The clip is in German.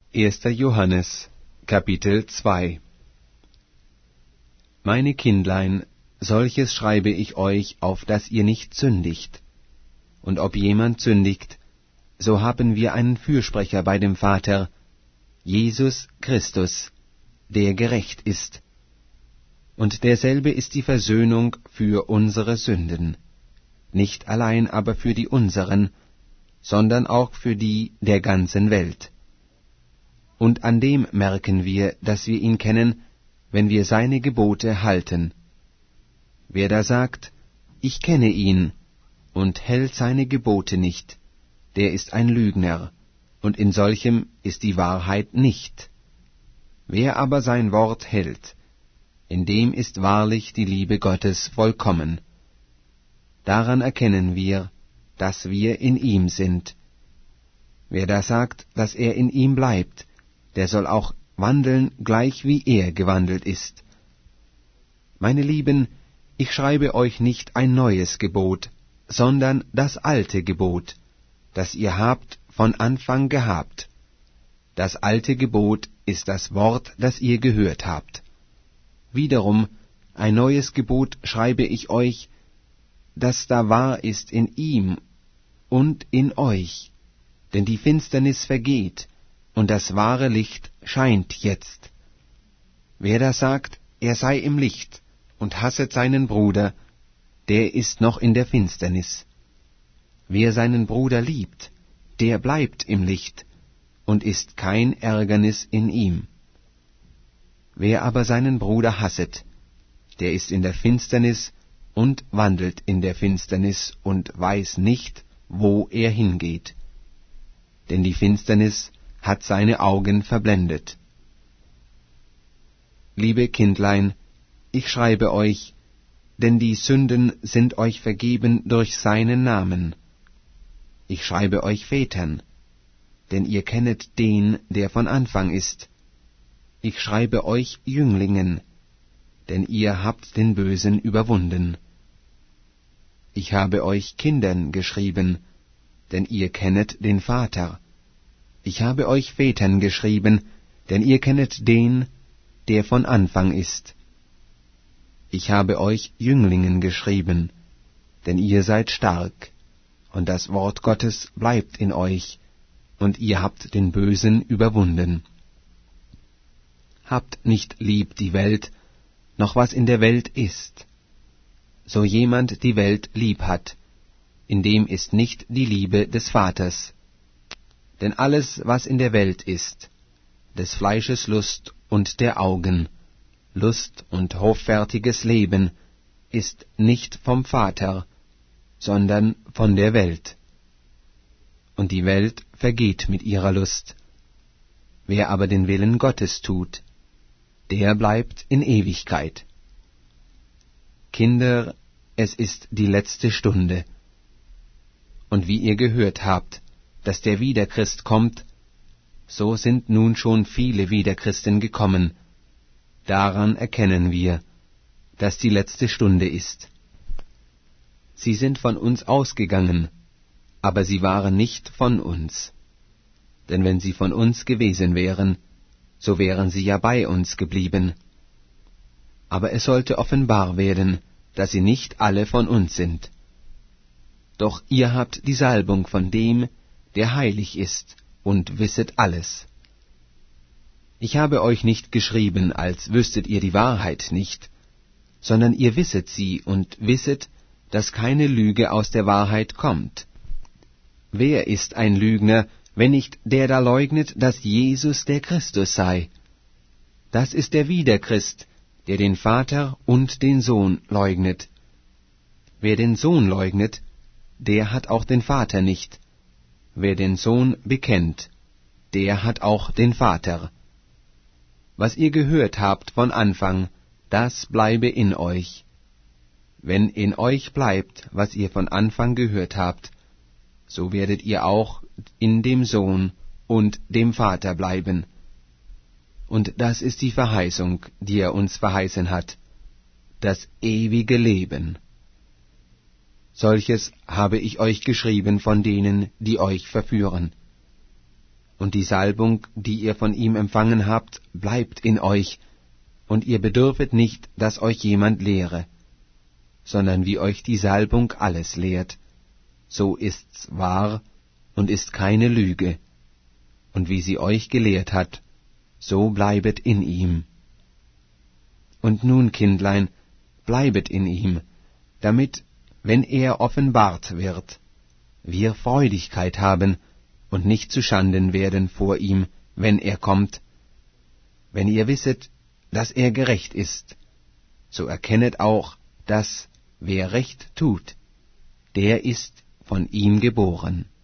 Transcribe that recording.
1. Johannes, Kapitel 2. Meine Kindlein, solches schreibe ich euch, auf dass ihr nicht sündigt. Und ob jemand sündigt, so haben wir einen Fürsprecher bei dem Vater, Jesus Christus, der gerecht ist. Und derselbe ist die Versöhnung für unsere Sünden, nicht allein aber für die unseren, sondern auch für die der ganzen Welt. Und an dem merken wir, dass wir ihn kennen, wenn wir seine Gebote halten. Wer da sagt, ich kenne ihn, und hält seine Gebote nicht, der ist ein Lügner, und in solchem ist die Wahrheit nicht. Wer aber sein Wort hält, in dem ist wahrlich die Liebe Gottes vollkommen. Daran erkennen wir, dass wir in ihm sind. Wer da sagt, dass er in ihm bleibt, der soll auch wandeln, gleich wie er gewandelt ist. Meine Lieben, ich schreibe euch nicht ein neues Gebot, sondern das alte Gebot, das ihr habt von Anfang gehabt. Das alte Gebot ist das Wort, das ihr gehört habt. Wiederum, ein neues Gebot schreibe ich euch, das da wahr ist in ihm und in euch, denn die Finsternis vergeht, und das wahre Licht scheint jetzt. Wer da sagt, er sei im Licht und hasset seinen Bruder, der ist noch in der Finsternis. Wer seinen Bruder liebt, der bleibt im Licht und ist kein Ärgernis in ihm. Wer aber seinen Bruder hasset, der ist in der Finsternis und wandelt in der Finsternis und weiß nicht, wo er hingeht. Denn die Finsternis hat seine Augen verblendet. Liebe Kindlein, ich schreibe euch, denn die Sünden sind euch vergeben durch seinen Namen. Ich schreibe euch Vätern, denn ihr kennet den, der von Anfang ist. Ich schreibe euch Jünglingen, denn ihr habt den Bösen überwunden. Ich habe euch Kindern geschrieben, denn ihr kennet den Vater. Ich habe euch Vätern geschrieben, denn ihr kennet den, der von Anfang ist. Ich habe euch Jünglingen geschrieben, denn ihr seid stark, und das Wort Gottes bleibt in euch, und ihr habt den Bösen überwunden. Habt nicht lieb die Welt, noch was in der Welt ist. So jemand die Welt lieb hat, in dem ist nicht die Liebe des Vaters. Denn alles, was in der Welt ist, des Fleisches Lust und der Augen, Lust und hoffärtiges Leben, ist nicht vom Vater, sondern von der Welt. Und die Welt vergeht mit ihrer Lust. Wer aber den Willen Gottes tut, der bleibt in Ewigkeit. Kinder, es ist die letzte Stunde. Und wie ihr gehört habt, dass der Wiederchrist kommt, so sind nun schon viele Wiederchristen gekommen. Daran erkennen wir, dass die letzte Stunde ist. Sie sind von uns ausgegangen, aber sie waren nicht von uns. Denn wenn sie von uns gewesen wären, so wären sie ja bei uns geblieben. Aber es sollte offenbar werden, dass sie nicht alle von uns sind. Doch ihr habt die Salbung von dem, der heilig ist, und wisset alles. Ich habe euch nicht geschrieben, als wüsstet ihr die Wahrheit nicht, sondern ihr wisset sie und wisset, dass keine Lüge aus der Wahrheit kommt. Wer ist ein Lügner, wenn nicht der da leugnet, dass Jesus der Christus sei? Das ist der Wiederchrist, der den Vater und den Sohn leugnet. Wer den Sohn leugnet, der hat auch den Vater nicht. Wer den Sohn bekennt, der hat auch den Vater. Was ihr gehört habt von Anfang, das bleibe in euch. Wenn in euch bleibt, was ihr von Anfang gehört habt, so werdet ihr auch in dem Sohn und dem Vater bleiben. Und das ist die Verheißung, die er uns verheißen hat, das ewige Leben. Solches habe ich euch geschrieben von denen, die euch verführen. und die Salbung, die ihr von ihm empfangen habt, bleibt in euch, und ihr bedürfet nicht, dass euch jemand lehre, sondern wie euch die Salbung alles lehrt, so ist's wahr und ist keine Lüge, und wie sie euch gelehrt hat, so bleibet in ihm. Und nun, Kindlein, bleibet in ihm, damit, wenn er offenbart wird, wir Freudigkeit haben und nicht zuschanden werden vor ihm, wenn er kommt. Wenn ihr wisset, dass er gerecht ist, so erkennet auch, dass, wer Recht tut, der ist von ihm geboren.